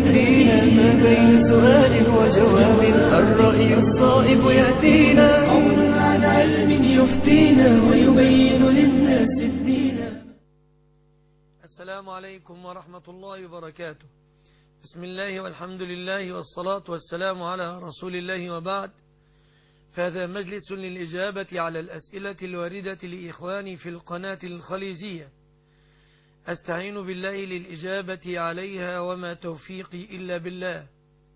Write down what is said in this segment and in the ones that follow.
يكفينا ما بين سؤال وجواب الرأي الصائب يأتينا قول على علم يفتينا ويبين للناس الدين. السلام عليكم ورحمة الله وبركاته. بسم الله والحمد لله والصلاة والسلام على رسول الله، وبعد، فهذا مجلس للإجابة على الأسئلة الواردة لإخواني في القناة الخليجية، أستعين بالله للإجابة عليها وما توفيقي إلا بالله.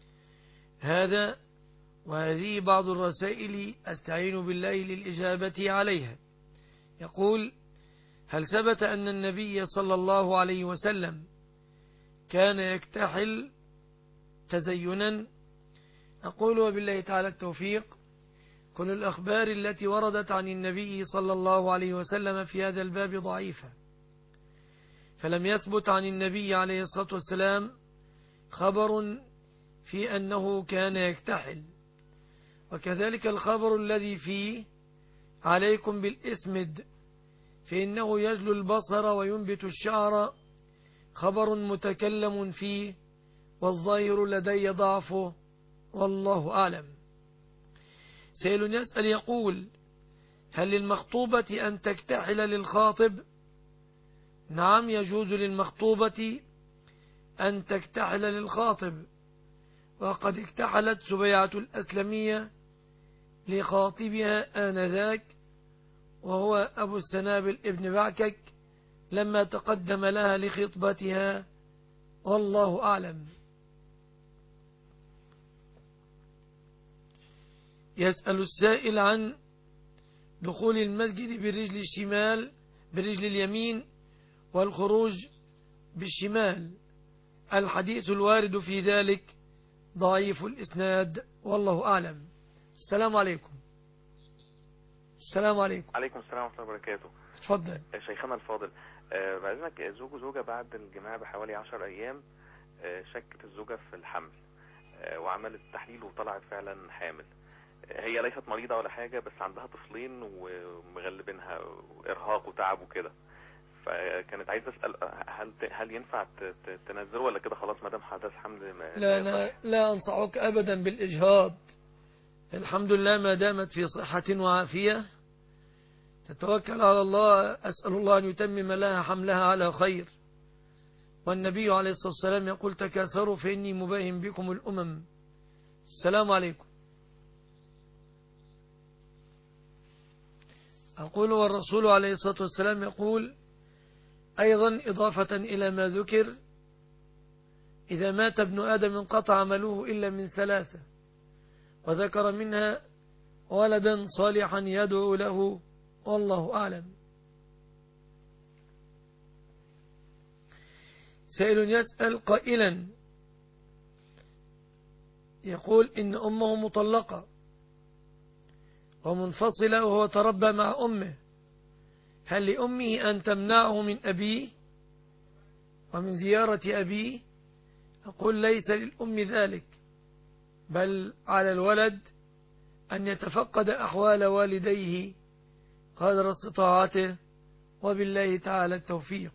وهذه بعض الرسائل أستعين بالله للإجابة عليها. يقول: هل ثبت أن النبي صلى الله عليه وسلم كان يكتحل تزينا؟ أقول وبالله تعالى التوفيق. كل الأخبار التي وردت عن النبي صلى الله عليه وسلم في هذا الباب ضعيفة، فلم يثبت عن النبي عليه الصلاة والسلام خبر في أنه كان يكتحل. وكذلك الخبر الذي فيه عليكم بالإسمد فإنه يجلو البصر وينبت الشعر خبر متكلم فيه، والظاهر لدي ضعفه والله أعلم. سائل يسأل يقول: هل للمخطوبة أن تكتحل للخاطب؟ نعم، يجوز للمخطوبة أن تكتحل للخاطب، وقد اكتحلت سبيعة الأسلمية لخاطبها آنذاك وهو أبو السنابل ابن بعكك لما تقدم لها لخطبتها والله أعلم. يسأل السائل عن دخول المسجد بالرجل اليمين والخروج بالشمال. الحديث الوارد في ذلك ضعيف الإسناد والله أعلم. السلام عليكم. السلام عليكم. عليكم السلام ورحمة الله وبركاته. تفضل. شيخنا الفاضل، بعد إذنك، زوج وزوجة بعد الجماع بحوالي 10 أيام شكت الزوجة في الحمل، وعملت تحليل وطلعت فعلا حامل. هي ليست مريضة ولا حاجة، بس عندها طفلين ومغلبينها إرهاق وتعب وكده، فكانت عايزة أسأل هل ينفع تنزله ولا كده خلاص ما دام حدث حمل؟ لا أنصحك أبدا بالإجهاض. الحمد لله ما دامت في صحة وعافية تتوكل على الله. أسأل الله أن يتمم لها حملها على خير، والنبي عليه الصلاة والسلام يقول: تكاثروا فإني مباهم بكم الأمم. السلام عليكم. أقول: والرسول عليه الصلاة والسلام يقول أيضا إضافة إلى ما ذكر: إذا مات ابن آدم انقطع عمله إلا من 3، وذكر منها ولدا صالحا يدعو له والله أعلم. سائل يسأل قائلا يقول: إن أمه مطلقة ومنفصلة وهو تربى مع أمه، هل لأمه أن تمنعه من أبيه ومن زيارة أبيه؟ أقول: ليس للأم ذلك، بل على الولد أن يتفقد أحوال والديه قدر استطاعته، وبالله تعالى التوفيق.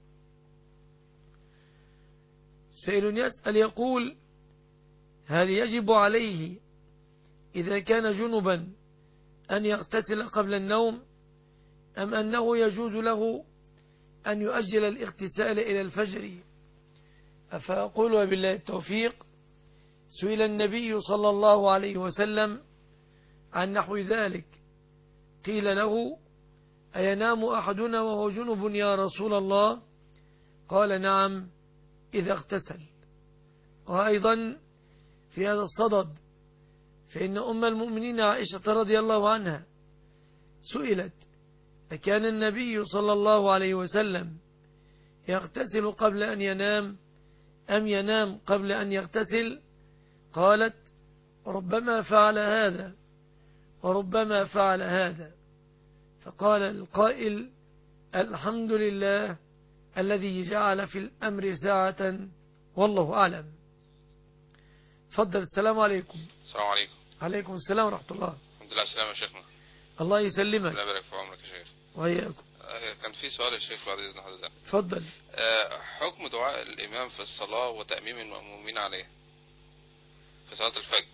سائل يسأل يقول: هل يجب عليه إذا كان جنبا أن يغتسل قبل النوم، أم أنه يجوز له أن يؤجل الاغتسال إلى الفجر؟ فأقول وبالله التوفيق: سئل النبي صلى الله عليه وسلم عن نحو ذلك، قيل له: أينام أحدنا وهو جنب يا رسول الله؟ قال: نعم إذا اغتسل. وأيضا في هذا الصدد فإن أم المؤمنين عائشة رضي الله عنها سئلت: أكان النبي صلى الله عليه وسلم يغتسل قبل أن ينام أم ينام قبل أن يغتسل؟ قالت: ربما فعل هذا وربما فعل هذا. فقال القائل: الحمد لله الذي جعل في الأمر ساعة والله أعلم. تفضل. السلام عليكم. السلام عليكم. عليكم السلام ورحمة الله. الحمد لله سلامة يا شيخنا. الله يسلمك. الله يبارك في عمرك يا شيخ. وإياكم. كان في سؤال يا شيخ بعد إذن حضرتك. اتفضل. حكم دعاء الإمام في الصلاة وتأميم المأمومين عليه في صلاة الفجر.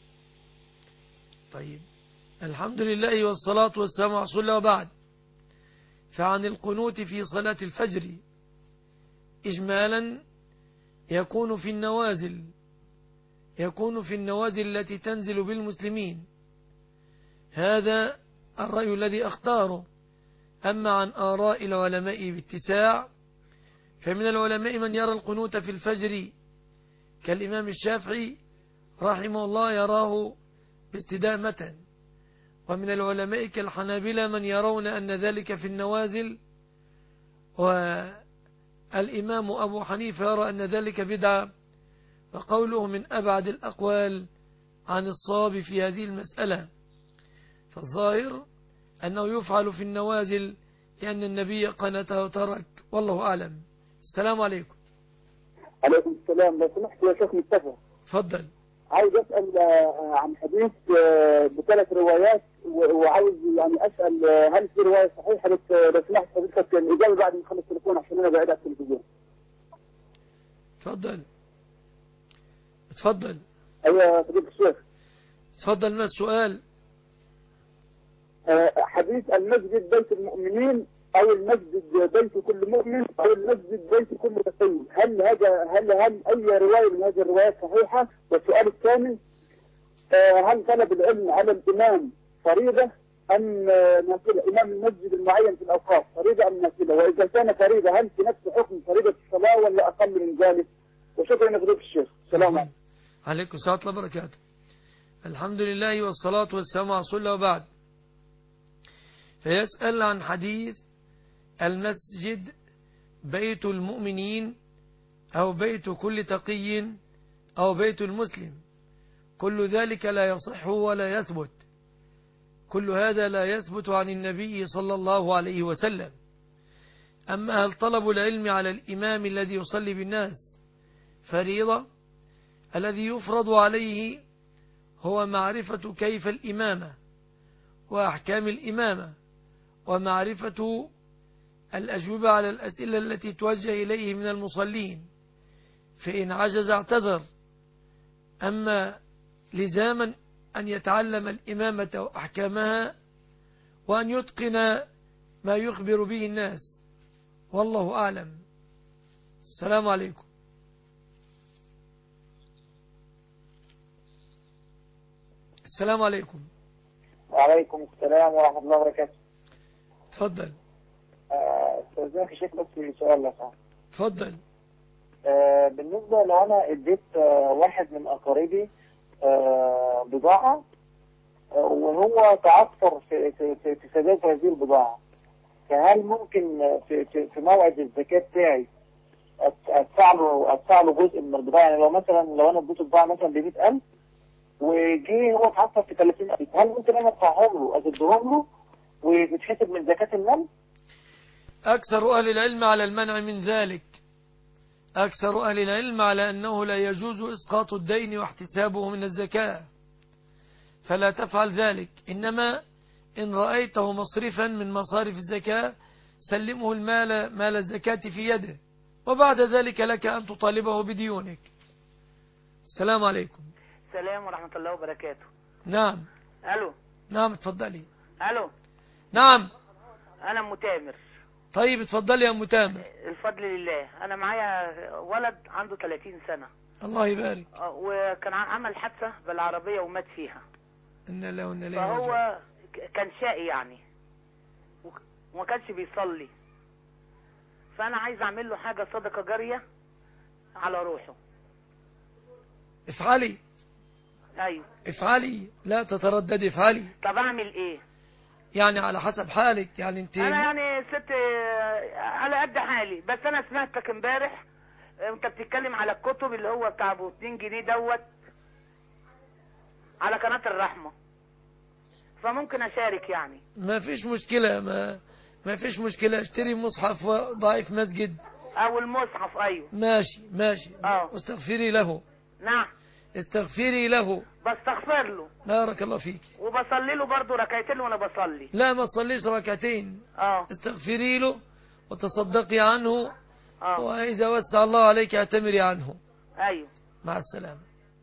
طيب، الحمد لله والصلاة والسلام على رسول الله وبعد. فعن القنوت في صلاة الفجر إجمالا يكون في النوازل التي تنزل بالمسلمين. هذا الرأي الذي أختاره. أما عن آراء العلماء باتساع، فمن العلماء من يرى القنوت في الفجر كالإمام الشافعي رحمه الله يراه باستدامة، ومن العلماء كالحنابلة من يرون أن ذلك في النوازل، والإمام أبو حنيفة يرى أن ذلك بدعة، وقوله من أبعد الأقوال عن الصواب في هذه المسألة. فالظاهر أنه يفعل في النوازل لأن النبي قنته وترك، والله أعلم. السلام عليكم. عليكم السلام. لو سمحت يا شيخ مصطفى، تفضل. عاوز أسأل عن حديث بثلاث روايات، وعاوز يعني أسأل هل في رواية صحيحة؟ لو سمحت حضرتك الإجابة بعد ما نخلص التليفون عشان أنا بعيد على التلفزيون. تفضل. أيوة فضيلة الشيخ. تفضل. ما السؤال؟ حديث المسجد بيت المؤمنين، أو المسجد بيت كل مؤمن، أو المسجد بيت كل تقي، هل أي رواية من هذه الروايات صحيحة؟ والسؤال الثاني، هل طلب العلم على الإمام فريضة أم نافلة؟ إمام المسجد المعين في الأوقات فريضة أم نافلة؟ وإذا كان فريضة هل في نفس حكم فريضة الصلاة ولا أقل من ذلك؟ وشكرا يا فضيلة الشيخ. السلام عليكم. عليكم السلام ورحمة الله وبركاته. الحمد لله والصلاة والسلام على رسول الله وبعد. فيسأل عن حديث المسجد بيت المؤمنين أو بيت كل تقي أو بيت المسلم. كل ذلك لا يصح ولا يثبت. كل هذا لا يثبت عن النبي صلى الله عليه وسلم. أما هل طلب العلم على الإمام الذي يصلي بالناس فريضة؟ الذي يفرض عليه هو معرفة كيف الإمامة وأحكام الإمامة، ومعرفة الأجوبة على الأسئلة التي توجه إليه من المصلين، فإن عجز اعتذر. أما لزاما أن يتعلم الإمامة وأحكامها وأن يتقن ما يخبر به الناس، والله أعلم. السلام عليكم. السلام عليكم. وعليكم السلام ورحمة الله وبركاته. تفضل. استاذنك يا شيخ بس سؤال لك. تفضل. بالنسبة لو أنا اديت واحد من أقاربي بضاعة وهو تعثر في سداد هذه البضاعة، فهل ممكن في موعد الزكاة بتاعي أدفع له جزء من البضاعة؟ يعني لو أنا اديته بضاعة مثلا ب100,000 وجي هو تعثر في 30,000، هل ممكن أنا أدفعهم له أسدهم له وبتحسب من زكاة المال؟ أكثر أهل العلم على المنع من ذلك. أكثر أهل العلم على أنه لا يجوز إسقاط الدين واحتسابه من الزكاة، فلا تفعل ذلك. إنما إن رأيته مصرفا من مصارف الزكاة سلمه مال الزكاة في يده، وبعد ذلك لك أن تطالبه بديونك. السلام عليكم. السلام ورحمة الله وبركاته. نعم. ألو. نعم اتفضلي. ألو. نعم. أنا أم تامر. طيب اتفضلي يا أم تامر. الفضل لله. أنا معايا ولد عنده 30 سنة. الله يبارك. وكان عمل حادثة بالعربية ومات فيها. إن الله وإنا إليه راجعون. راجعون. فهو كان شقي يعني وما كانش بيصلي، فأنا عايز أعمل له حاجة صدقة جارية على روحه. افعلي. أيوه افعلي، لا تترددي، افعلي. طب أعمل إيه؟ يعني على حسب حالك، يعني انت. أنا يعني ست على قد حالي، بس أنا سمعتك امبارح أنت بتتكلم على الكتب اللي هو بتاع ابو 2 جنيه دوت على قناة الرحمة، فممكن أشارك يعني. ما فيش مشكلة، ما فيش مشكلة. اشتري مصحف ضعيف مسجد أو المصحف. أيوه ماشي. واستغفري له. نعم. استغفري له. بستغفر له بارك الله فيك. وبصلي له برضه ركعتين وانا بصلي. لا ما تصليش ركعتين. استغفري له وتصدقي عنه. وإذا وسع الله عليك اعتمري عنه. أيوه. مع السلامة.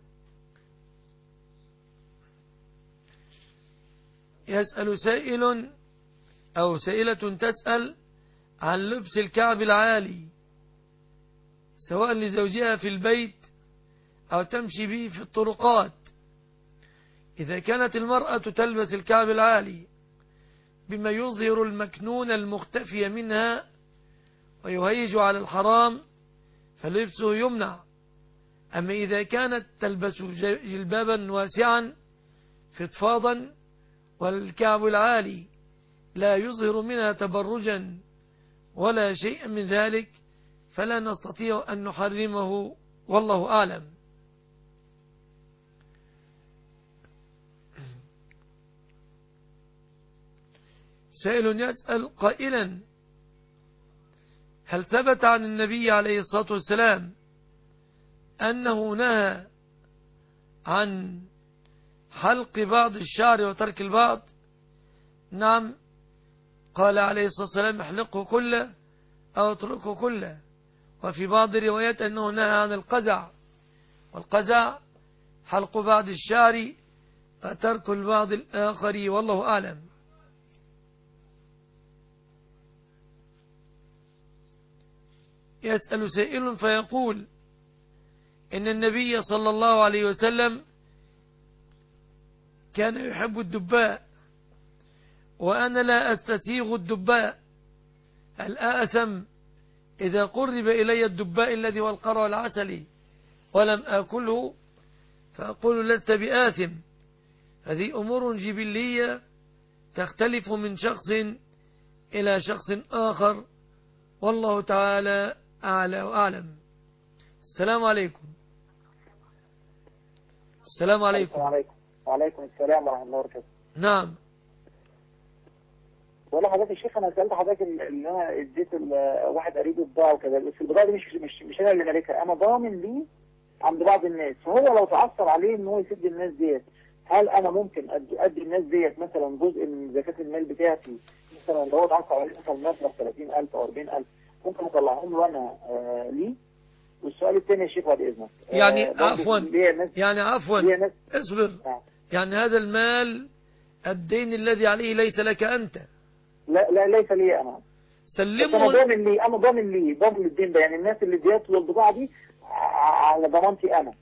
يسأل سائل أو سائلة تسأل عن لبس الكعب العالي سواء لزوجها في البيت أو تمشي به في الطرقات. إذا كانت المرأة تلبس الكعب العالي بما يظهر المكنون المختفي منها ويهيج على الحرام فلبسه يمنع. أما إذا كانت تلبس جلبابا واسعا فضفاضا والكعب العالي لا يظهر منها تبرجا ولا شيء من ذلك فلا نستطيع أن نحرمه والله أعلم. سائل يسأل قائلا هل ثبت عن النبي عليه الصلاة والسلام أنه نهى عن حلق بعض الشعر وترك البعض؟ نعم، قال عليه الصلاة والسلام احلقه كله أو اتركه كله. وفي بعض الروايات أنه نهى عن القزع، والقزع حلق بعض الشعر وترك البعض الآخر والله أعلم. يسأل سائل فيقول إن النبي صلى الله عليه وسلم كان يحب الدباء وأنا لا أستسيغ الدباء، هل آثم إذا قرب إلي الدباء الذي هو القرع العسلي ولم آكله؟ فأقول لست بآثم. هذه أمور جبلية تختلف من شخص إلى شخص آخر والله تعالى أعلى وأعلم. السلام عليكم. السلام عليكم. وعليكم السلام ورحمة الله وبركاته. نعم. ولا حضرتك يا شيخ، انا سالت حضرتك اللي انا اديت واحد قريبي بضاعه وكذا، بس البضاعه دي مش انا اللي مالكها، انا ضامن ليه عند بعض الناس، فهو لو تعثر عليه ان هو يسد الناس ديت، هل انا ممكن ادي الناس ديت مثلا جزء من زكاه المال بتاعتي؟ مثلا لو هو تعثر عليه مثلا مبلغ 30,000 او 40,000 ممكن اطلعهم له انا ليه؟ والسؤال الثاني يا شيخ بعد اذنك، يعني عفوا اصبر. يعني هذا المال الدين الذي عليه ليس لك أنت. لا ليس لي أنا. سلمه. أنا ضامن الدين ده، يعني الناس اللي اديت له البضاعة دي على ضمانتي أنا.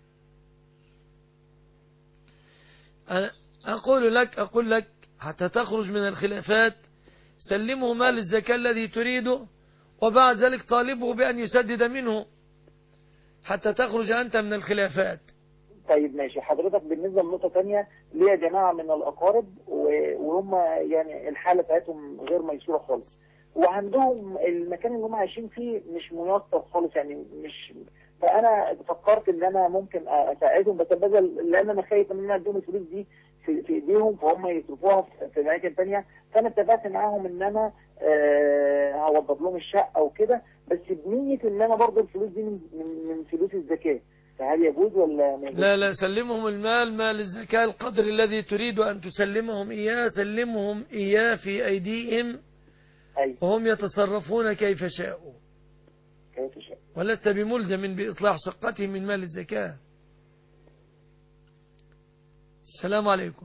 أقول لك حتى تخرج من الخلافات سلمه مال الزكاة الذي تريده وبعد ذلك طالبه بأن يسدد منه حتى تخرج أنت من الخلافات. طيب ماشي حضرتك. بالنسبة لنقطة تانية، ليا جماعة من الأقارب وهم يعني الحالة بتاعتهم غير ميسورة خالص، وعندهم المكان اللي هم عايشين فيه مش ميسر خالص، يعني مش، فأنا فكرت إن أنا ممكن أساعدهم، بس لأن أنا خايف إن أنا أديهم الفلوس دي في إيديهم فهم يصرفوها في أماكن تانية، فأنا اتفقت معاهم إن أنا هوضب لهم الشقة وكده، بس بنية إن أنا برضه الفلوس دي من فلوس الزكاة، فهل يجوز ولا ما يجوز؟ لا سلمهم المال، مال الزكاة القدر الذي تريد أن تسلمهم إياه سلمهم إياه في أيديهم. أيوة. وهم يتصرفون كيف شاءوا. ولست بملزم بإصلاح شقتهم من مال الزكاة. السلام عليكم.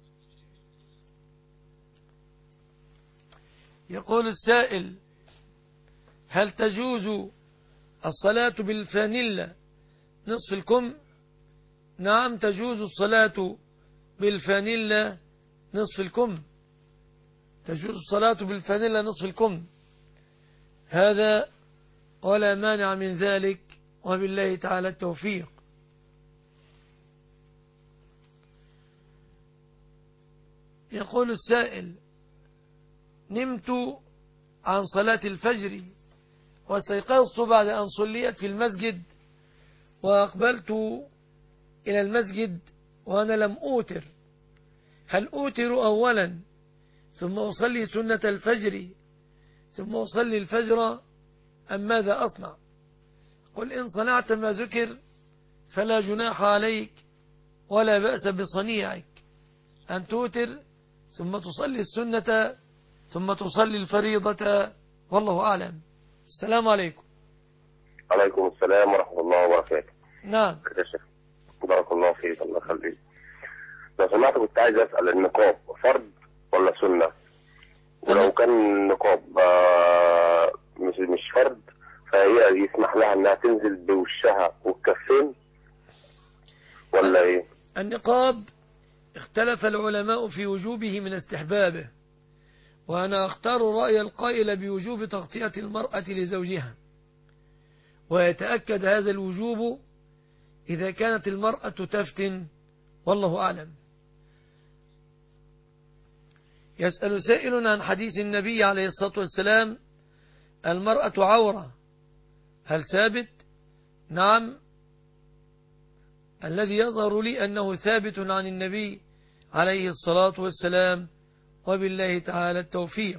يقول السائل هل تجوز الصلاة بالفانيلا نصف الكم؟ نعم تجوز الصلاة بالفانيلا نصف الكم، تجوز الصلاة بالفانيلا نصف الكم، هذا ولا مانع من ذلك وبالله تعالى التوفيق. يقول السائل نمت عن صلاة الفجر واستيقظت بعد أن صليت في المسجد وأقبلت إلى المسجد وأنا لم أوتر، هل أوتر أولا ثم أصلي سنة الفجر ثم أصلي الفجر أم ماذا أصنع؟ قل إن صنعت ما ذكر فلا جناح عليك ولا بأس بصنيعك أن توتر ثم تصلي السنة ثم تصلي الفريضة، والله أعلم. السلام عليكم. عليكم السلام ورحمة الله وبركاته. نعم. يا شيخ بارك الله فيك، الله يخليك. لو سمحت كنت عايز أسأل، النقاب فرض ولا سنة؟ ولو كان النقاب مش فرض، فهي يسمح لها انها تنزل بوشها والكفين ولا ايه؟ النقاب اختلف العلماء في وجوبه من استحبابه، وأنا أختار رأي القائل بوجوب تغطية المرأة لزوجها، ويتأكد هذا الوجوب إذا كانت المرأة تفتن، والله أعلم. يسأل سائل عن حديث النبي عليه الصلاة والسلام: المرأة عورة، هل ثابت؟ نعم، الذي يظهر لي أنه ثابت عن النبي عليه الصلاة والسلام، وبالله تعالى التوفيق.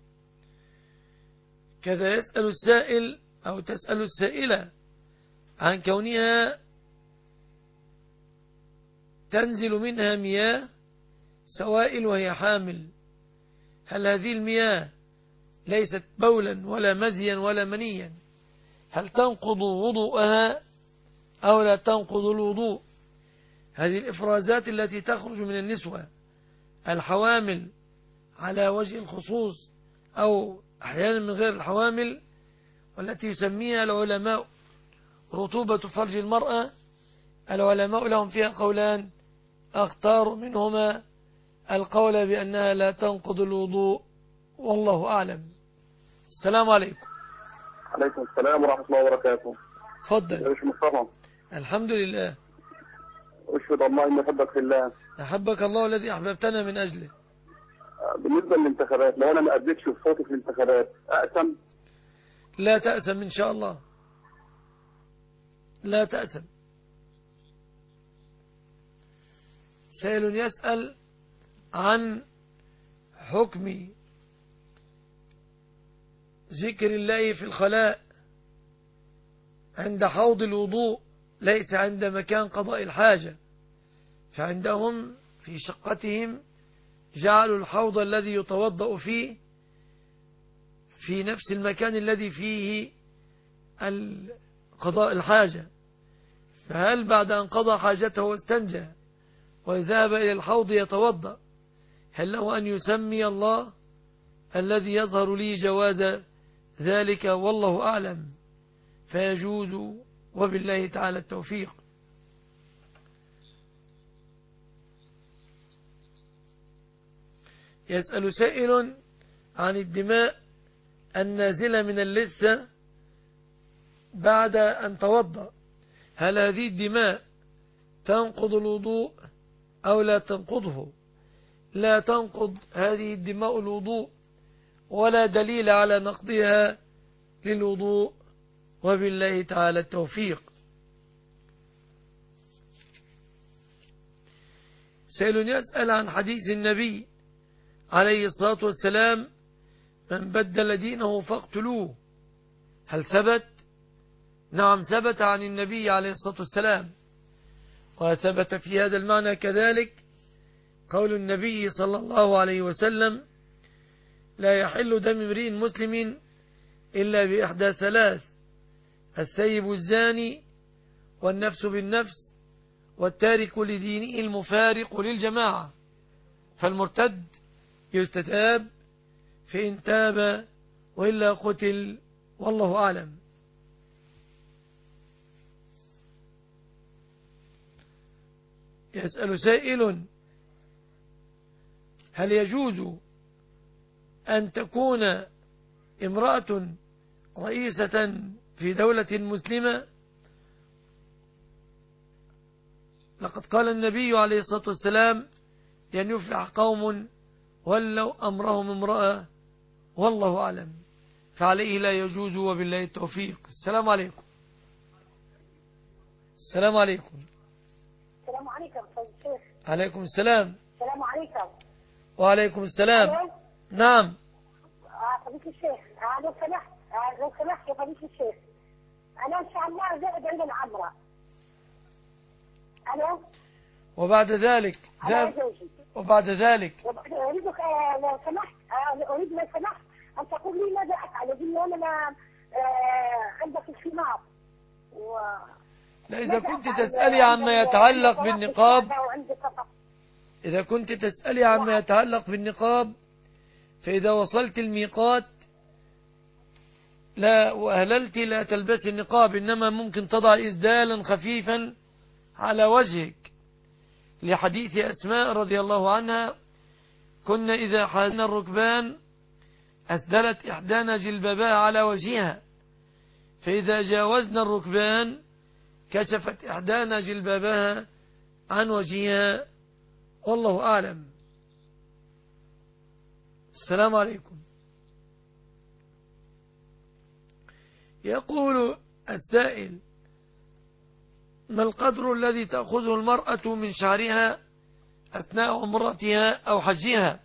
كذا يسأل السائل أو تسأل السائلة عن كونها تنزل منها مياه سوائل وهي حامل، هل هذه المياه ليست بولا ولا مزيا ولا منيا، هل تنقض وضوءها أو لا تنقض الوضوء؟ هذه الإفرازات التي تخرج من النسوة الحوامل على وجه الخصوص أو أحيانا من غير الحوامل، والتي يسميها العلماء رطوبة فرج المرأة، العلماء لهم فيها قولان، أختار منهما القول بأنها لا تنقض الوضوء، والله أعلم. السلام عليكم. عليكم السلام ورحمة الله وبركاته. تفضل. يا مصطفى. الحمد لله. أشهد الله إني أحبك في الله. أحبك الله الذي أحببتنا من أجله. بالنسبة للانتخابات، لو أنا ما أديتش صوتي في الانتخابات أأثم؟ لا تأثم إن شاء الله، لا تأثم. سائل يسأل عن حكم ذكر الله في الخلاء عند حوض الوضوء، ليس عند مكان قضاء الحاجة، فعندهم في شقتهم جعلوا الحوض الذي يتوضأ فيه في نفس المكان الذي فيه قضاء الحاجة، فهل بعد أن قضى حاجته واستنجى وذهب إلى الحوض يتوضأ، هل له أن يسمي الله؟ الذي يظهر لي جواز ذلك، والله أعلم، فيجوز، وبالله تعالى التوفيق. يسأل سائل عن الدماء النازلة من اللثة بعد أن توضأ، هل هذه الدماء تنقض الوضوء أو لا تنقضه؟ لا تنقض هذه الدماء الوضوء، ولا دليل على نقضها للوضوء، وبالله تعالى التوفيق. سائل يسأل عن حديث النبي عليه الصلاة والسلام: من بدل دينه فاقتلوه، هل ثبت؟ نعم ثبت عن النبي عليه الصلاة والسلام، وثبت في هذا المعنى كذلك قول النبي صلى الله عليه وسلم: لا يحل دم امرئ مسلم إلا بإحدى ثلاث: الثيب الزاني، والنفس بالنفس، والتارك لدينه المفارق للجماعة. فالمرتد يستتاب فإن تاب، وإلا قتل، والله أعلم. يسأل سائل: هل يجوز أن تكون امرأة رئيسة في دولة مسلمة؟ لقد قال النبي عليه الصلاة والسلام: لأن يفلح قوم ولوا أمرهم امرأة، والله أعلم، فعليه لا يجوز، وبالله التوفيق. السلام عليكم. السلام عليكم. السلام عليكم شيخ. عليكم السلام. السلام عليكم. وعليكم السلام. ألو؟ نعم. فضيلة الشيخ، لو سمحت يا فضيلة الشيخ، أنا إن شاء الله زائد عند العمرة، الو. وبعد ذلك على زوجي. وبعد ذلك اريدك لو سمحت اريد لو سمحت ان تقول لي ماذا افعل؟ لان انا عندك الخمار لا، إذا كنت تسألي عما يتعلق بالنقاب، إذا كنت تسألي عما يتعلق بالنقاب، فإذا وصلت الميقات لا وأهللت لا تلبسي النقاب، إنما ممكن تضع إسدالا خفيفا على وجهك، لحديث أسماء رضي الله عنها: كنا إذا حازنا الركبان أسدلت إحدانا جلبابها على وجهها، فإذا جاوزنا الركبان كشفت إحدانا جلبابها عن وجهها، والله أعلم. السلام عليكم. يقول السائل: ما القدر الذي تأخذه المرأة من شعرها أثناء عمرتها أو حجها؟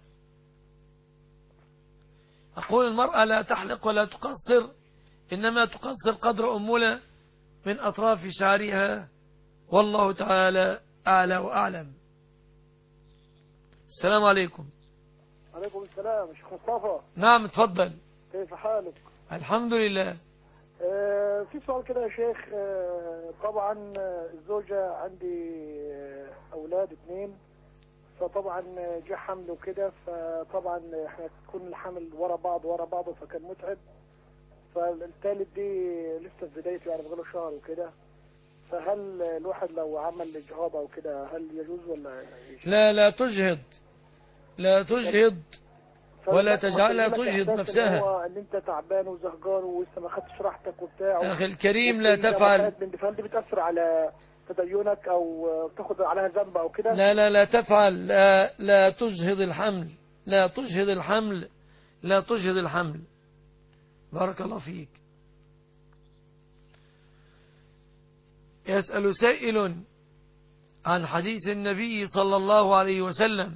أقول: المرأة لا تحلق ولا تقصر، إنما تقصر قدر أمولة من أطراف شعرها، والله تعالى أعلى وأعلم. السلام عليكم. عليكم السلام. شيخ مصطفى. نعم، اتفضل. كيف حالك؟ الحمد لله. في سؤال كده يا شيخ. طبعا الزوجة عندي أولاد 2، فطبعا جه حمل وكده، فطبعا احنا تكون الحمل ورا بعض فكان متعب، فالثالث دي لسه في بدايته يعني بقاله شهر وكده، فهل الواحد لو عمل إجهاض أو كده هل يجوز ولا لا، لا تجهض ولا تجعلها تجهض نفسها. ان انت تعبان وزهقان ولسه ما خدتش راحتك وبتاع. اخي الكريم، لا تفعل. فهل دي بتأثر على تدينك او تاخد عليها ذنب او كده؟ لا تفعل. لا تجهض الحمل، لا تجهض الحمل، لا تجهض الحمل. بارك الله فيك. يسأل سائل عن حديث النبي صلى الله عليه وسلم: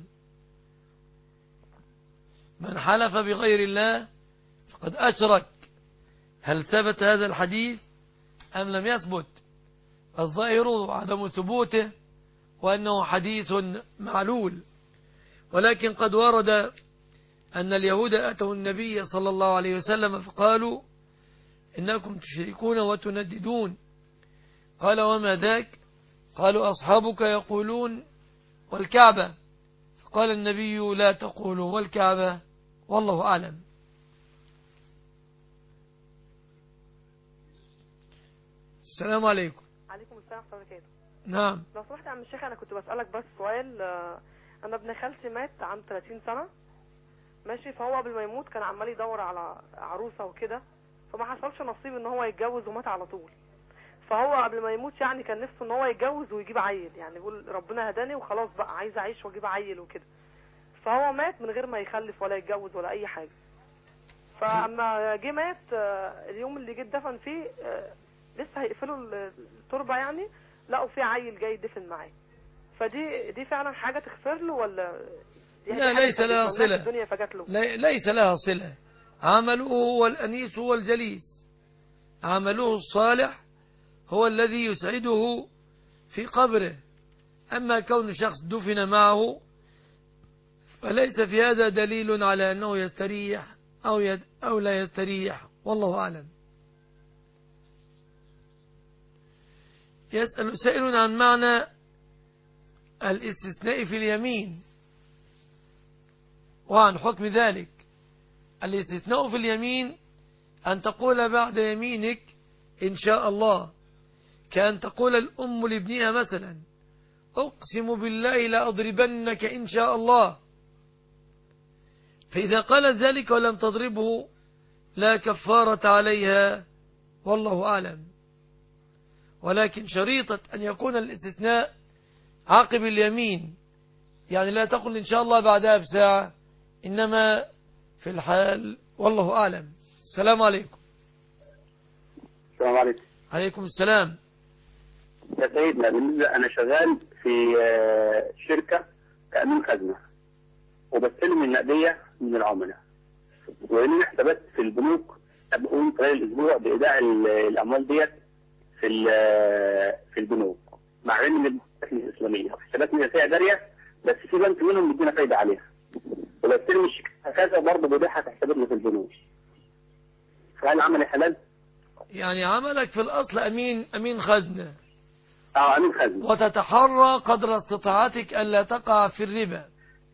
من حلف بغير الله فقد أشرك. هل ثبت هذا الحديث أم لم يثبت؟ الظاهر عدم ثبوته، وأنه حديث معلول، ولكن قد ورد أن اليهود أتوا النبي صلى الله عليه وسلم فقالوا: إنكم تشركون وتنددون. قال: وما ذاك؟ قالوا: أصحابك يقولون والكعبة. فقال النبي: لا تقولوا والكعبة، والله أعلم. السلام عليكم. عليكم السلام ورحمة الله وبركاته. نعم. لو سمحت يا عم الشيخ، أنا كنت بسألك بس سؤال. أنا ابن خالتي مات عام 30 سنة، ماشي، فهو قبل ما يموت كان عمال يدور على عروسة وكده، فما حصلش نصيب ان هو يتجوز ومات على طول. فهو قبل ما يموت يعني كان نفسه ان هو يتجوز ويجيب عيل، يعني يقول ربنا هداني وخلاص بقى عايز اعيش واجيب عيل وكده. فهو مات من غير ما يخلف ولا يتجوز ولا اي حاجة. فاما جه مات اليوم اللي جه دفن فيه لسه هيقفلوا التربة يعني، لقوا فيه عيل جاي يدفن معاه. فدي فعلا حاجة تغفر له ولا؟ لا، ليس لها صلة. ليس لها صلة. عمله هو الأنيس هو الجليس، عمله الصالح هو الذي يسعده في قبره. أما كون شخص دفن معه فليس في هذا دليل على أنه يستريح أو لا يستريح، والله أعلم. يسأل سائل عن معنى الاستثناء في اليمين وعن حكم ذلك. الاستثناء في اليمين أن تقول بعد يمينك إن شاء الله، كأن تقول الأم لابنها مثلا: أقسم بالله لأضربنك إن شاء الله. فإذا قالت ذلك ولم تضربه لا كفارة عليها، والله أعلم. ولكن شريطة أن يكون الاستثناء عقب اليمين، يعني لا تقل إن شاء الله بعدها بساعة، إنما في الحال، والله أعلم. السلام عليكم. السلام عليكم. عليكم السلام. يا سيدنا، بالنسبة أنا شغال في شركة تأمين خدمة، وبستلم النقدية من العملاء، ولنا حسابات في البنوك بقوم خلال الأسبوع بإيداع الأموال ديت في البنوك، مع إن الاسلاميه، حسابات ميزانيه جاريه بس في بنك منهم بيدينا فايده عليها، وبستلم هكذا برضه بودعها في حساباتنا في البنوك. فهل عملي حلال؟ يعني عملك في الأصل أمين خزنة. أمين خزنة. وتتحرى قدر استطاعتك ألا تقع في الربا.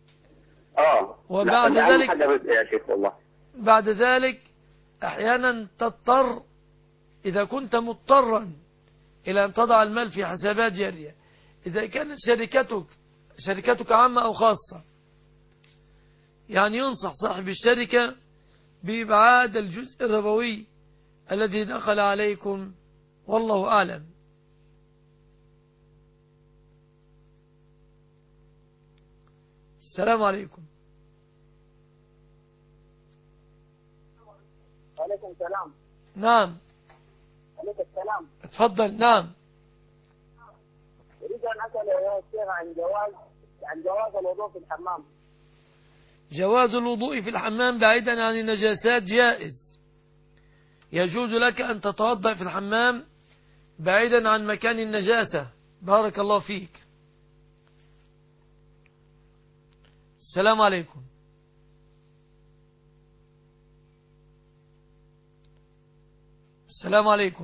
وبعد ذلك يا شيخ والله بعد ذلك أحيانا تضطر إذا كنت مضطرا إلى أن تضع المال في حسابات جارية، إذا كانت شركتك عامة أو خاصة، يعني ينصح صاحب الشركة بإبعاد الجزء الربوي الذي دخل عليكم، والله أعلم. السلام عليكم. وعليكم السلام. نعم. عليكم السلام. اتفضل. نعم. أريد أن أسأل يا شيخ عن جواز الوضوء في الحمام. جواز الوضوء في الحمام بعيدا عن النجاسات جائز. يجوز لك أن تتوضأ في الحمام بعيدا عن مكان النجاسة. بارك الله فيك. السلام عليكم. السلام عليكم.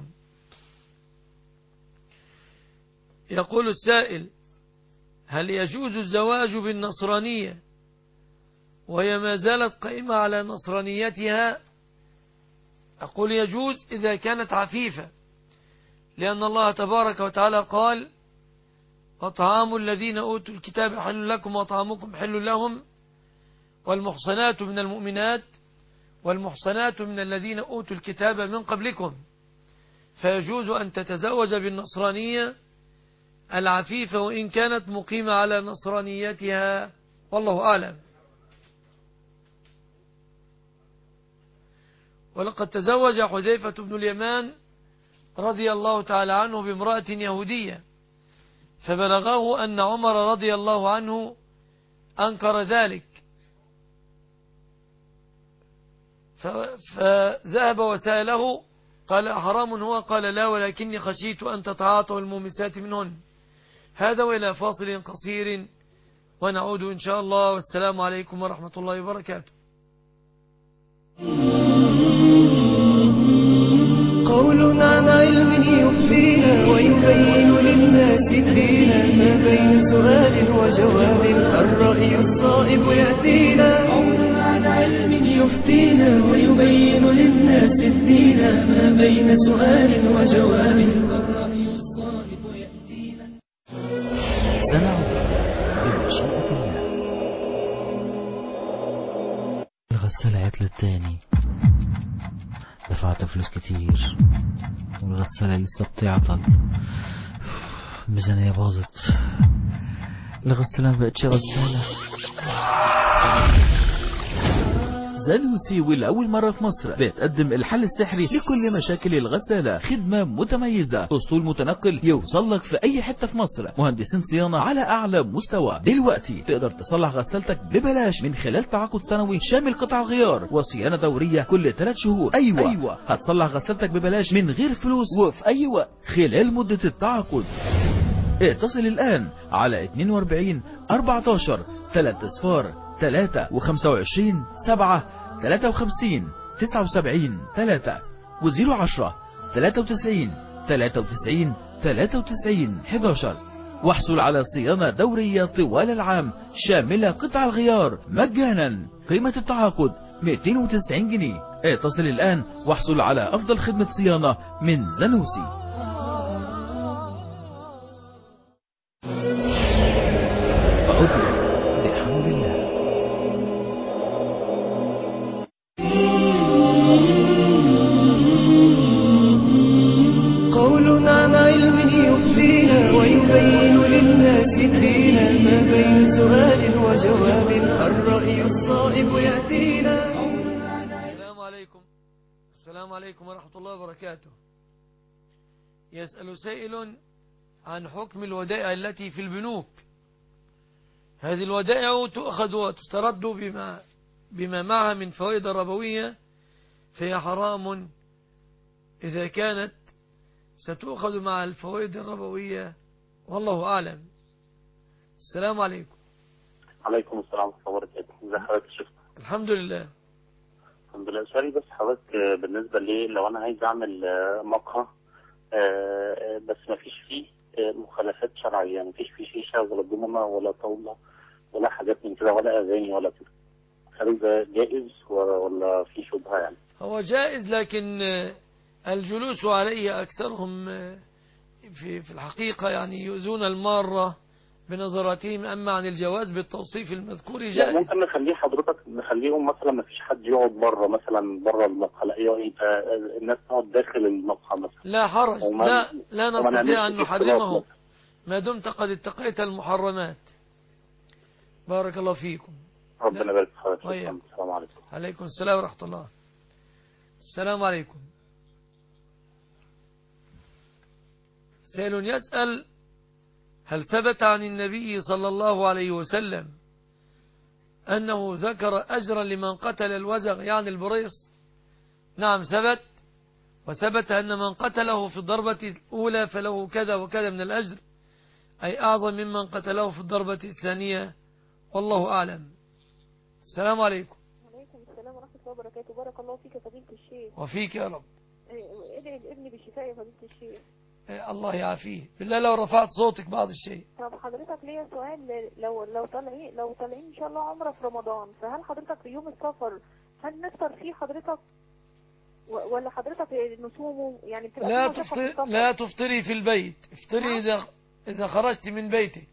يقول السائل: هل يجوز الزواج بالنصرانية وهي ما زالت قائمة على نصرانيتها؟ أقول يجوز إذا كانت عفيفة، لأن الله تبارك وتعالى قال: وطعام الذين أوتوا الكتاب حل لكم وطعامكم حل لهم، والمحصنات من المؤمنات والمحصنات من الذين أوتوا الكتاب من قبلكم. فيجوز أن تتزوج بالنصرانية العفيفة وإن كانت مقيمة على نصرانيتها، والله أعلم. ولقد تزوج حذيفة بن اليمان رضي الله تعالى عنه بامرأة يهودية، فبلغه أن عمر رضي الله عنه أنكر ذلك، فذهب وسأله قال: حرام هو؟ قال: لا، ولكني خشيت أن تتعاطوا المومسات منهن. هذا وإلى فاصل قصير ونعود إن شاء الله، والسلام عليكم ورحمة الله وبركاته. قول عن علم يفدينا ويبين للناس الدين، ما بين سؤال وجواب الرأي الصائب يأتينا. قول عن علم يفتينا ويبين للناس الدين، ما بين سؤال وجواب الرأي الصائب يأتينا. سنعود بمشيئة الله. الغسالة عطلت تاني، دفعت فلوس كتير والغسالة لسه بتعطل، الميزانية باظت، الغسالة ما بقتش غسالة. زانوسي والأول مرة في مصر بيتقدم الحل السحري لكل مشاكل الغسالة، خدمة متميزة، أسطول متنقل يوصل لك في أي حتة في مصر، مهندسين صيانة على أعلى مستوى. دلوقتي تقدر تصلح غسالتك ببلاش من خلال تعاقد سنوي شامل قطع غيار وصيانة دورية كل 3 شهور. أيوة هتصلح غسالتك ببلاش من غير فلوس وفي أي وقت خلال مدة التعاقد. اتصل الآن على 42 14 3 صفار 3 و25 7 53 79 3 و010 93 93 93 11. واحصل على صيانة دورية طوال العام شاملة قطع الغيار مجانا. قيمة التعاقد 290 جنيه. اتصل الآن واحصل على أفضل خدمة صيانة من زانوسي. بحمد الله. قول عن علم يفدينا ويبين للناس الدين، ما بين سؤال وجواب الرأي الصائب يأتينا. السلام عليكم ورحمة الله وبركاته. يسأل سائل عن حكم الودائع التي في البنوك. هذه الودائع تؤخذ وتسترد بما معها من فوائد ربوية، فهي حرام إذا كانت ستؤخذ مع الفوائد الربوية، والله أعلم. السلام عليكم. عليكم السلام ورحمة الله وبركاته. ازي حضرتك يا شيخ؟ الحمد لله. الحمد لله. سؤالي بس حضرتك بالنسبة لي لو أنا عايز أعمل مقهى بس ما فيش فيه مخالفات شرعية، يعني ما فيش فيه شيشة ولا دومنة ولا طاولة ولا حاجات من كده ولا أغاني ولا كده، هل ده جائز ولا في شبهة يعني؟ هو جائز، لكن الجلوس عليه أكثرهم في الحقيقة يعني يؤذون المارة بنظراتهم. أما عن الجواز بالتوصيف المذكور جائز. يعني ممكن نخليهم مثلا ما فيش حد يقعد بره، مثلا بره المقهى، لا يبقى الناس تقعد داخل المقهى مثلا. لا حرج، لا نستطيع أن نحرمه ما دمت قد اتقيت المحرمات. بارك الله فيكم. ربنا يبارك في حضرتك. طيب. السلام عليكم. عليكم السلام ورحمة الله. السلام عليكم. سائل يسأل: هل ثبت عن النبي صلى الله عليه وسلم أنه ذكر أجرا لمن قتل الوزغ يعني البريص؟ نعم ثبت، وثبت أن من قتله في الضربة الأولى فله كذا وكذا من الأجر، أي أعظم ممن قتله في الضربة الثانية، والله أعلم. السلام عليكم. وعليكم السلام ورحمة الله وبركاته. بارك الله فيك يا فضيلة الشيخ. وفيك يا رب. ادعي لابني بالشفاء يا فضيلة الشيخ. الله يعافيه. بالله لو رفعت صوتك بعض الشيء. طب حضرتك ليا سؤال، لو طالعين ان شاء الله عمرة في رمضان، فهل حضرتك في يوم السفر هل نفطر فيه حضرتك ولا حضرتك نصومه يعني بتبقى لا تفطري في البيت، افطري إذا خرجت من بيتك.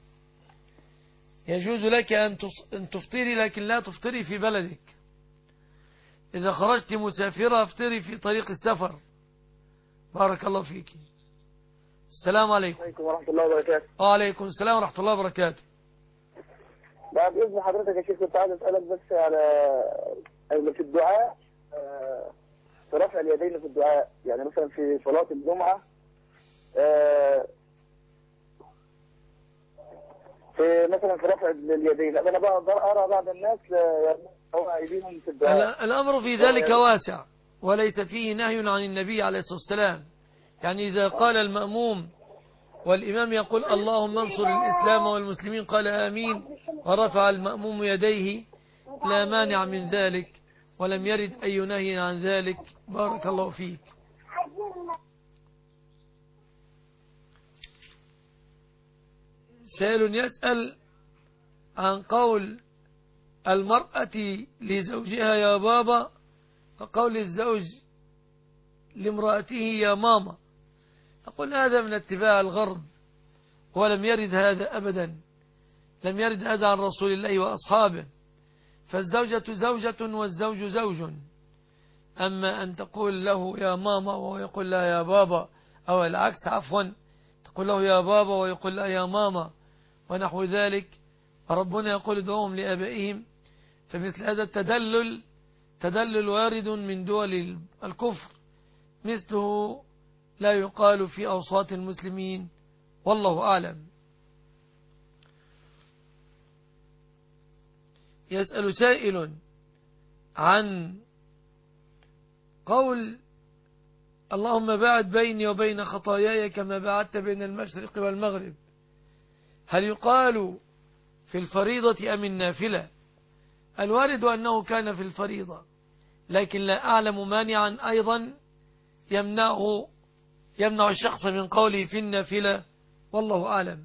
يجوز لك أن تفطري، لكن لا تفطري في بلدك. إذا خرجت مسافرة افطري في طريق السفر. بارك الله فيك. السلام عليكم. عليكم ورحمة الله وبركاته. وعليكم السلام ورحمة الله وبركاته. بعد إذن حضرتك يا شيخ كنت عايز أسألك بس على في الدعاء، في رفع اليدين في الدعاء، يعني مثلا في صلاة الجمعة في مثلا في رفع اليدين، أنا بقدر أرى بعض الناس يرفعوا أيديهم في الدعاء. الأمر في ذلك واسع، وليس فيه نهي عن النبي عليه الصلاة والسلام. يعني إذا قال المأموم والإمام يقول اللهم انصر الإسلام والمسلمين قال آمين ورفع المأموم يديه لا مانع من ذلك، ولم يرد أي نهي عن ذلك. بارك الله فيك. سائل يسأل عن قول المرأة لزوجها يا بابا، وقول الزوج لامرأته يا ماما. أقول هذا من اتباع الغرب، ولم يرد هذا أبدا، لم يرد هذا عن رسول الله وأصحابه. فالزوجة زوجة والزوج زوج. أما أن تقول له يا ماما وهو يقول لها يا بابا، أو العكس عفوا، تقول له يا بابا ويقول لها يا ماما ونحو ذلك، ربنا يقول ادعوهم لآبائهم. فمثل هذا تدلل وارد من دول الكفر، مثله لا يقال في أوساط المسلمين، والله أعلم. يسأل سائل عن قول اللهم باعد بيني وبين خطاياي كما باعدت بين المشرق والمغرب، هل يقال في الفريضة أم النافلة؟ الوارد أنه كان في الفريضة، لكن لا أعلم مانعا أيضا يمنع الشخص من قوله في النافلة، والله أعلم.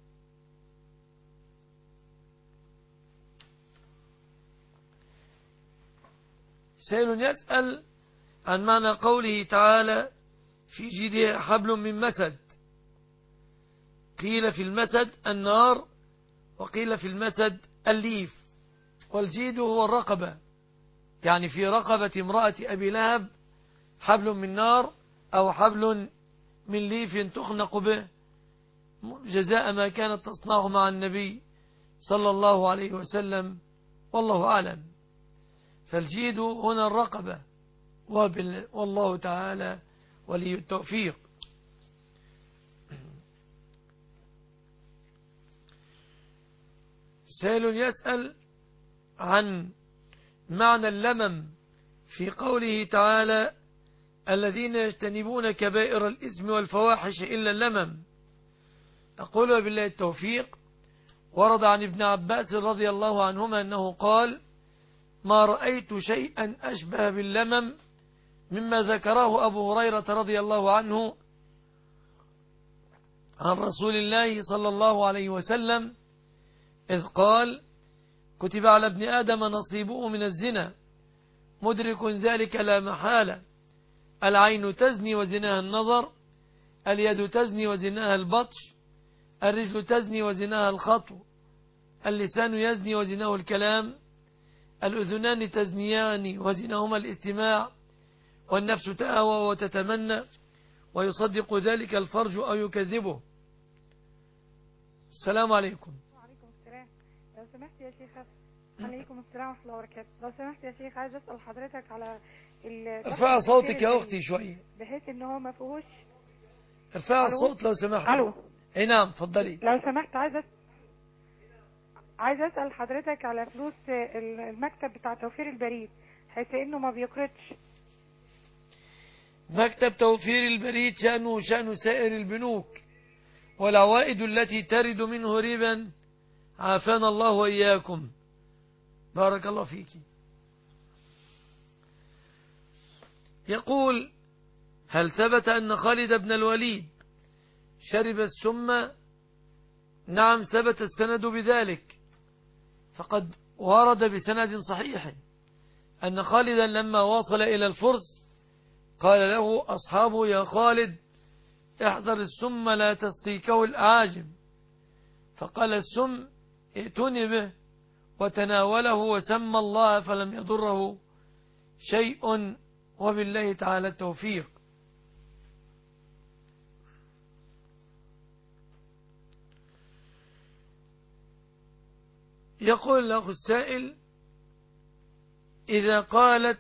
سائل يسأل عن معنى قوله تعالى في جيدها حبل من مسد. قيل في المسد النار، وقيل في المسد الليف، والجيد هو الرقبة، يعني في رقبة امرأة أبي لهب حبل من نار أو حبل من ليف تخنق به، جزاء ما كانت تصنعه مع النبي صلى الله عليه وسلم، والله أعلم. فالجيد هنا الرقبة، والله تعالى ولي التوفيق. سائل يسأل عن معنى اللمم في قوله تعالى الذين يجتنبون كبائر الإثم والفواحش إلا اللمم. أقول بالله التوفيق، ورد عن ابن عباس رضي الله عنهما أنه قال: ما رأيت شيئا أشبه باللمم مما ذكره أبو هريرة رضي الله عنه عن رسول الله صلى الله عليه وسلم إذ قال: كتب على ابن آدم نصيبه من الزنا مدرك ذلك لا محالة، العين تزني وزناها النظر، اليد تزني وزناها البطش، الرجل تزني وزناها الخطو، اللسان يزني وزناه الكلام، الأذنان تزنيان وزنهما الاستماع، والنفس تأوى وتتمنى، ويصدق ذلك الفرج أو يكذبه. السلام عليكم. وعليكم السلام. لو سمحت يا شيخ. عليكم السلام ورحمة الله وبركاته. لو سمحت يا شيخ عايز أسأل حضرتك على ارفع صوتك يا أختي شوية بحيث إن هو ما فيهوش. ارفع الصوت لو سمحت. ألو. اي نعم اتفضلي. لو سمحت عايز أسأل حضرتك على فلوس المكتب بتاع توفير البريد حيث إنه ما بيقرضش. مكتب توفير البريد شأنه شأن سائر البنوك، والعوائد التي ترد منه ربا عافانا الله وإياكم. بارك الله فيك. يقول: هل ثبت أن خالد بن الوليد شرب السم؟ نعم ثبت السند بذلك، فقد ورد بسند صحيح أن خالدا لما وصل إلى الفرس قال له أصحابه: يا خالد احذر السم لا تسقيكه الأعاجم، فقال السم: ائتني به، وتناوله وسمى الله فلم يضره شيء، وبالله تعالى التوفيق. يقول الأخ السائل: إذا قالت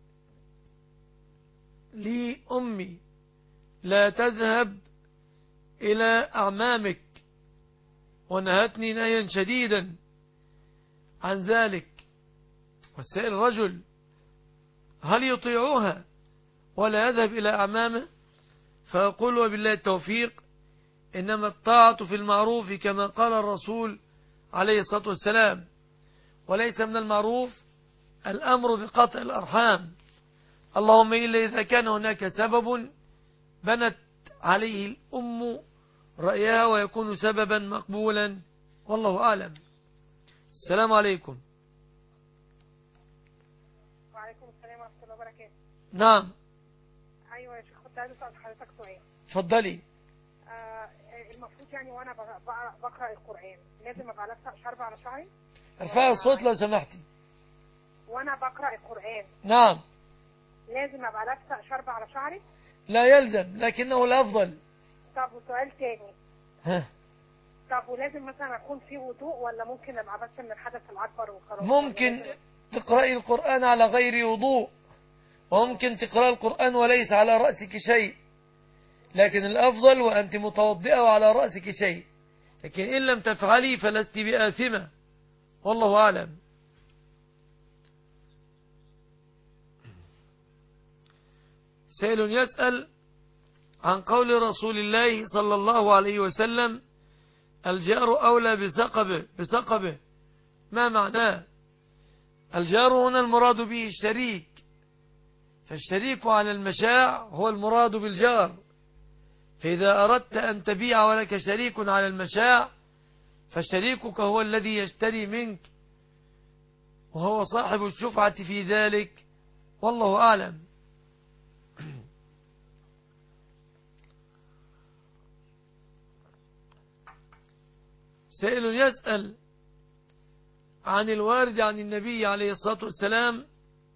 لي أمي لا تذهب إلى أعمامك ونهتني نهيا شديدا عن ذلك، والسائل رجل، هل يطيعوها ولا يذهب إلى أعمامه؟ فأقول وبالله التوفيق: إنما الطاعة في المعروف كما قال الرسول عليه الصلاة والسلام، وليس من المعروف الأمر بقطع الأرحام، اللهم إلا إذا كان هناك سبب بنت عليه الأم رأيها ويكون سببا مقبولا، والله أعلم. السلام عليكم. وعليكم السلام ورحمة الله وبركاته. نعم. أيوة يا شيخ، كنت عايز أسأل حضرتك سؤال. اتفضلي. المفروض يعني وأنا بقرأ القرآن لازم أبقى لابسة شرب على شعري؟ ارفع الصوت لو سمحتي. وأنا بقرأ القرآن نعم لازم أبقى لابسة شرب على شعري؟ لا يلزم، لكنه الأفضل. طب وسؤال تاني. ها. طب ولازم مثلا أكون في وضوء ولا ممكن أبقى بس من الحدث الأكبر وخلاص؟ ممكن تقرأي القرآن على غير وضوء، وممكن تقرأ القرآن وليس على رأسك شيء، لكن الأفضل وأنت متوضئة وعلى رأسك شيء، لكن إن لم تفعلي فلست بآثمة، والله أعلم. سائل يسأل عن قول رسول الله صلى الله عليه وسلم: الجار أولى بثقبه، ما معناه؟ الجار هنا المراد به الشريك، فالشريك على المشاع هو المراد بالجار، فإذا أردت أن تبيع ولك شريك على المشاع فشريكك هو الذي يشتري منك، وهو صاحب الشفعة في ذلك، والله أعلم. سائل يسأل عن الوارد عن النبي عليه الصلاة والسلام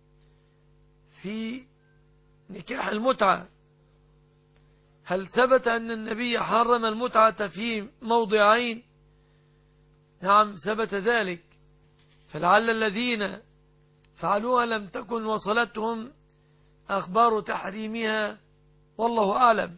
في نكاح المتعة، هل ثبت أن النبي حرم المتعة في موضعين؟ نعم ثبت ذلك، فلعل الذين فعلوها لم تكن وصلتهم أخبار تحريمها، والله أعلم.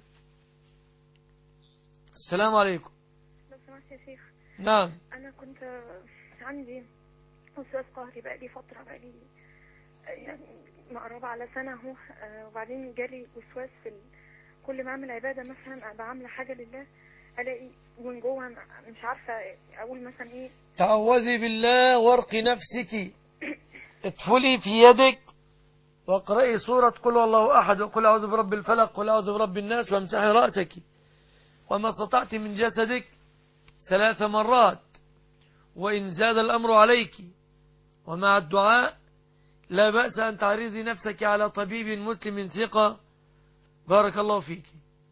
السلام عليكم. لو سمحت يا شيخ. نعم. أنا كنت عندي وسواس قهري بقالي فترة، بقالي يعني مقربة على سنة اهو، وبعدين جالي وسواس في كل ما أعمل عبادة مثلا أبقى عاملة حاجة لله الاقي من جوه مش عارفه اقول مثلا ايه. تعوذي بالله وارقي نفسك، ادخلي في يدك واقرأي سورة قل هو الله أحد وقل أعوذ برب الفلق وقل أعوذ برب الناس وامسحي رأسك وما استطعت من جسدك 3 مرات، وإن زاد الأمر عليك ومع الدعاء لا بأس أن تعرضي نفسك على طبيب مسلم ثقة. بارك الله فيك.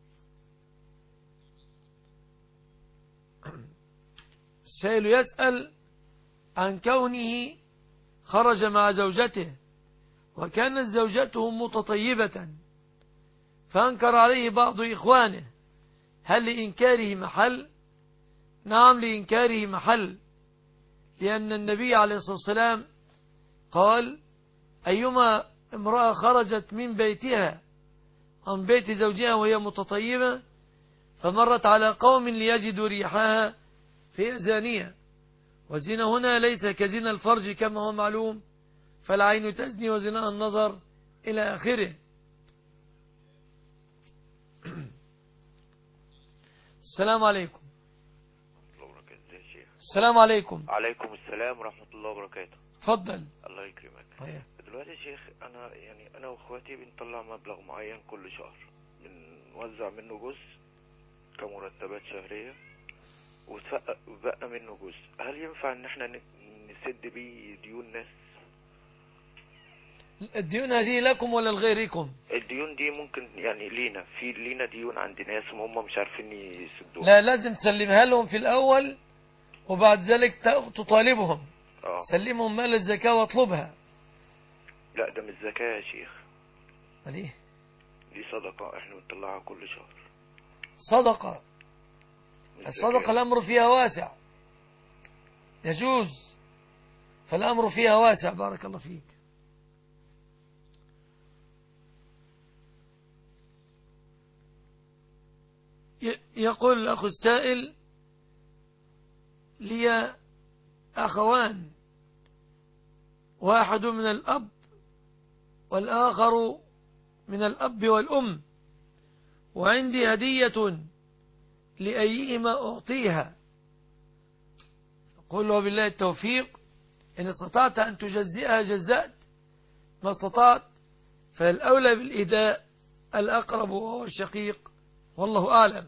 السائل يسأل عن كونه خرج مع زوجته وكانت زوجته متطيبة فأنكر عليه بعض إخوانه، هل لإنكاره محل؟ نعم لإنكاره محل، لأن النبي عليه الصلاة والسلام قال أيما امرأة خرجت من بيتها عن بيت زوجها وهي متطيبة فمرت على قوم ليجدوا ريحها في زانية، والزنا هنا ليس كزنا الفرج كما هو معلوم، فالعين تزني وزنا النظر إلى آخره. السلام عليكم. السلام عليكم. عليكم السلام ورحمة الله وبركاته. تفضل. الله يكرمك. دلوقتي يا شيخ أنا وأخواتي بنطلع مبلغ معين كل شهر، بنوزع منه جزء كمرتبات شهرية وبقى منه جزء، هل ينفع إن احنا نسد بيه ديون ناس؟ الديون هذه لكم ولا لغيركم؟ الديون دي ممكن يعني لينا ديون عند ناس وهم مش عارفين يسدوها. لا، لازم تسلمها لهم في الأول وبعد ذلك تطالبهم. سلمهم مال الزكاة واطلبها. لا ده مش زكاة يا شيخ. ليه؟ دي صدقة احنا بنطلعها كل شهر. صدقة. الصدقة الأمر فيها واسع، يجوز، فالأمر فيها واسع. بارك الله فيك. يقول الأخ السائل لي أخوان، واحد من الأب والآخر من الأب والأم، وعندي هدية لأيهما أعطيها. قل له بالله التوفيق، إن استطعت أن تجزئها جزأت، ما استطعت فالأولى بالإهداء الأقرب وهو الشقيق، والله أعلم.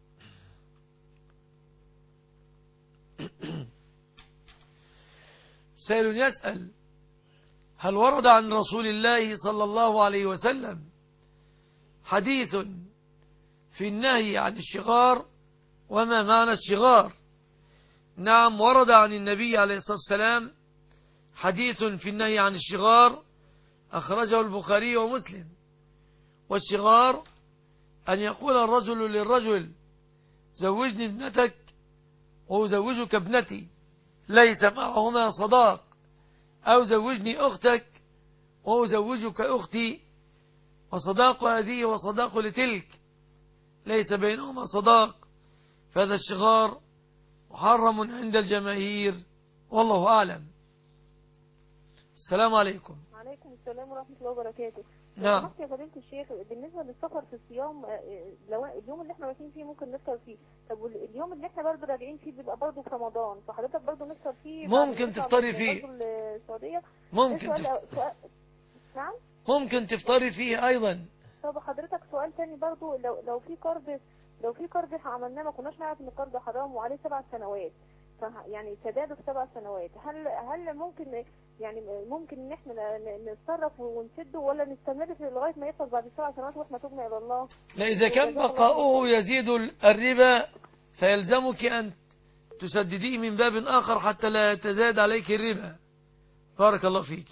سائل يسأل هل ورد عن رسول الله صلى الله عليه وسلم حديث في النهي عن الشغار، وما معنى الشغار؟ نعم، ورد عن النبي عليه الصلاة والسلام حديث في النهي عن الشغار أخرجه البخاري ومسلم. والشغار أن يقول الرجل للرجل زوجني ابنتك وأزوجك ابنتي ليس معهما صداق، أو زوجني أختك وأزوجك أختي، وصداق هذه وصداق لتلك ليس بينهما صداق، فهذا الشغار محرم عند الجماهير، والله أعلم. السلام عليكم. وعليكم السلام ورحمة الله وبركاته. نعم. يا فضيلة الشيخ، بالنسبة للسفر في الصيام، لو اليوم اللي احنا رايحين فيه ممكن نفطر فيه، طب اليوم اللي احنا برضه راجعين فيه بيبقى برضه في رمضان، فحضرتك برضه نفطر فيه؟ ممكن تفطري فيه. السعودية ممكن نعم. ممكن تفطري فيه أيضا. طب حضرتك سؤال تاني برضه، لو في قرض عملناه ما كناش نعرف ان القرض حرام وعليه 7 سنوات، يعني سداده في 7 سنوات، هل ممكن ان احنا نتصرف ونسده، ولا نستمر في لغايه ما يخلص بعد 7 سنوات واحنا تبنا الى الله؟ لا، اذا كان بقاؤه يزيد الربا فيلزمك ان تسدديه من باب اخر حتى لا يتزايد عليك الربا. بارك الله فيك.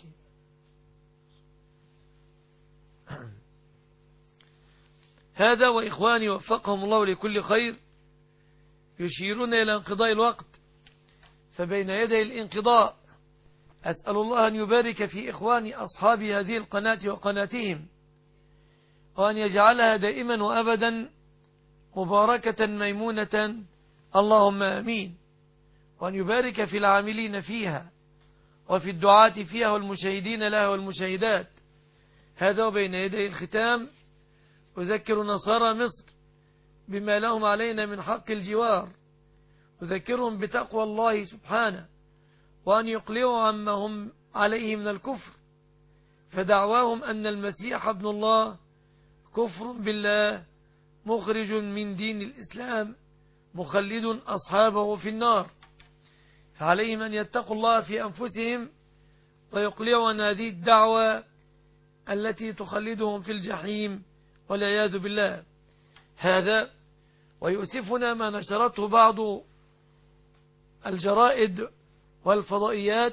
هذا وإخواني وفقهم الله لكل خير يشيرون إلى انقضاء الوقت، فبين يدي الانقضاء أسأل الله أن يبارك في إخواني أصحاب هذه القناة وقناتهم، وأن يجعلها دائما وأبدا مباركة ميمونة، اللهم آمين، وأن يبارك في العاملين فيها وفي الدعاة فيها والمشاهدين لها والمشاهدات. هذا وبين يدي الختام أذكر نصارى مصر بما لهم علينا من حق الجوار، يذكرهم بتقوى الله سبحانه، وأن يقلعوا عما هم عليه من الكفر، فدعواهم أن المسيح ابن الله كفر بالله مخرج من دين الإسلام مخلد أصحابه في النار، فعليهم أن يتقوا الله في أنفسهم ويقلعوا عن هذه الدعوة التي تخلدهم في الجحيم والعياذ بالله. هذا ويؤسفنا ما نشرته بعض الجرائد والفضائيات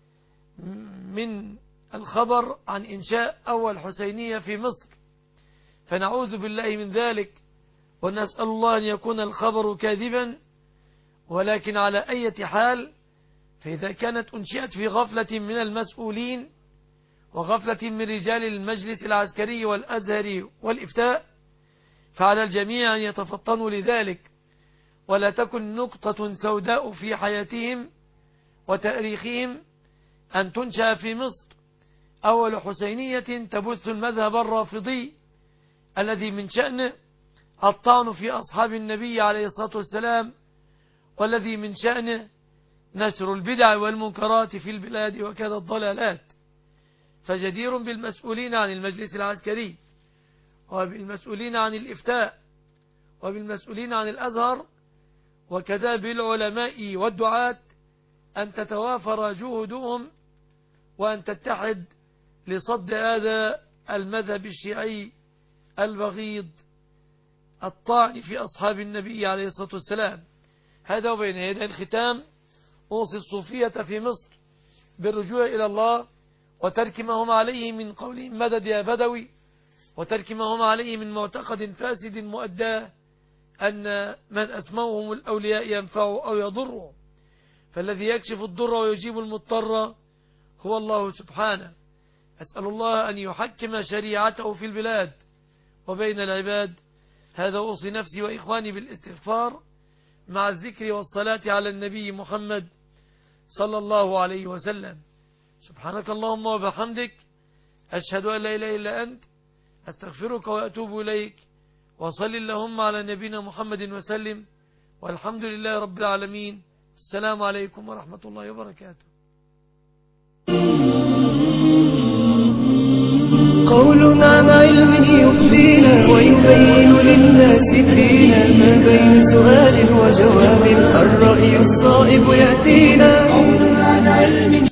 من الخبر عن إنشاء أول حسينية في مصر، فنعوذ بالله من ذلك، ونسأل الله أن يكون الخبر كاذبا، ولكن على أي حال فإذا كانت أنشئت في غفلة من المسؤولين وغفلة من رجال المجلس العسكري والأزهري والإفتاء، فعلى الجميع أن يتفطنوا لذلك، ولا تكن نقطة سوداء في حياتهم وتاريخهم أن تنشأ في مصر أول حسينية تبث المذهب الرافضي الذي من شأنه الطعن في أصحاب النبي عليه الصلاة والسلام، والذي من شأنه نشر البدع والمنكرات في البلاد وكذا الضلالات. فجدير بالمسؤولين عن المجلس العسكري وبالمسؤولين عن الإفتاء وبالمسؤولين عن الأزهر وكذا بالعلماء والدعاة أن تتوافر جهودهم وأن تتحد لصد هذا المذهب الشيعي البغيض الطاعن في أصحاب النبي عليه الصلاة والسلام. هذا وبين يدي الختام أوصي الصوفية في مصر بالرجوع إلى الله وترك ما هم عليه من قولهم مدد يا بدوي، وترك ما هم عليه من معتقد فاسد مؤداه أن من أسموهم الأولياء ينفعوا أو يضروا، فالذي يكشف الضر ويجيب المضطر هو الله سبحانه. أسأل الله أن يحكم شريعته في البلاد وبين العباد. هذا أوصي نفسي وإخواني بالاستغفار مع الذكر والصلاة على النبي محمد صلى الله عليه وسلم. سبحانك اللهم وبحمدك، أشهد أن لا إله إلا أنت، أستغفرك وأتوب إليك، وصل اللهم على نبينا محمد وسلم، والحمد لله رب العالمين. السلام عليكم ورحمة الله وبركاته. قول عن علم يفدينا ويبين للناس دينا، ما بين سؤال وجواب الرأي الصائب يأتينا. قول عن علم